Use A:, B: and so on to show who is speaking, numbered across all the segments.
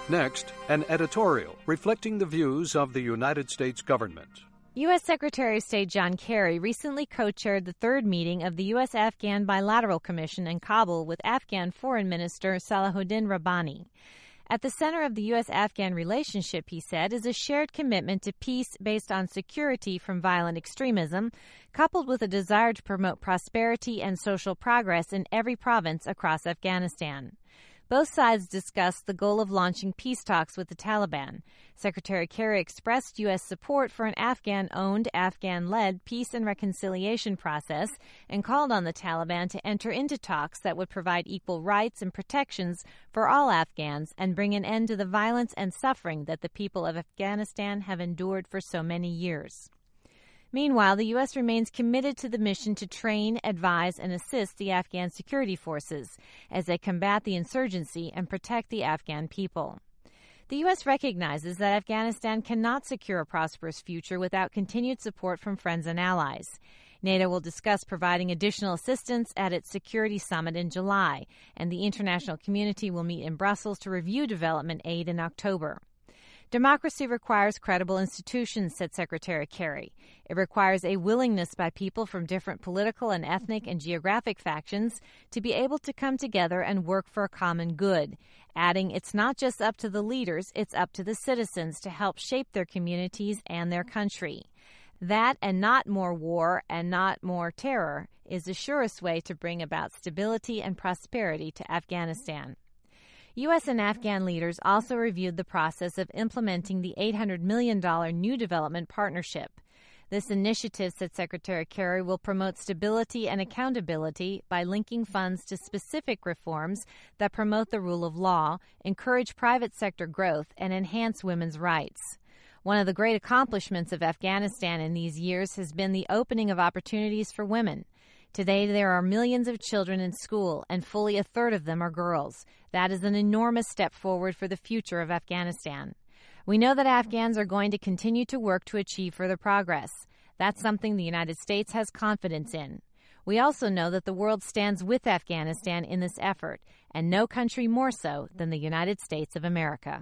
A: Next, an editorial reflecting the views of the United States government.
B: U.S. Secretary of State John Kerry recently co-chaired the third meeting of the U.S.-Afghan Bilateral Commission in Kabul with Afghan Foreign Minister Salahuddin Rabbani. At the center of the U.S.-Afghan relationship, he said, is a shared commitment to peace based on security from violent extremism, coupled with a desire to promote prosperity and social progress in every province across Afghanistan. Both sides discussed the goal of launching peace talks with the Taliban. Secretary Kerry expressed U.S. support for an Afghan-owned, Afghan-led peace and reconciliation process and called on the Taliban to enter into talks that would provide equal rights and protections for all Afghans and bring an end to the violence and suffering that the people of Afghanistan have endured for so many years. Meanwhile, the U.S. remains committed to the mission to train, advise, and assist the Afghan security forces as they combat the insurgency and protect the Afghan people. The U.S. recognizes that Afghanistan cannot secure a prosperous future without continued support from friends and allies. NATO will discuss providing additional assistance at its security summit in July, and the international community will meet in Brussels to review development aid in October. Democracy requires credible institutions, said Secretary Kerry. It requires a willingness by people from different political and ethnic and geographic factions to be able to come together and work for a common good, adding it's not just up to the leaders, it's up to the citizens to help shape their communities and their country. That and not more war and not more terror is the surest way to bring about stability and prosperity to Afghanistan. U.S. and Afghan leaders also reviewed the process of implementing the $800 million New Development Partnership. This initiative, said Secretary Kerry, will promote stability and accountability by linking funds to specific reforms that promote the rule of law, encourage private sector growth, and enhance women's rights. One of the great accomplishments of Afghanistan in these years has been the opening of opportunities for women. Today, there are millions of children in school, and fully a third of them are girls. That is an enormous step forward for the future of Afghanistan. We know that Afghans are going to continue to work to achieve further progress. That's something the United States has confidence in. We also know that the world stands with Afghanistan in this effort, and no country more so than the United States of America.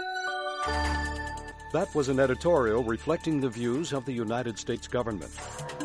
A: That was an editorial reflecting the views of the United States government.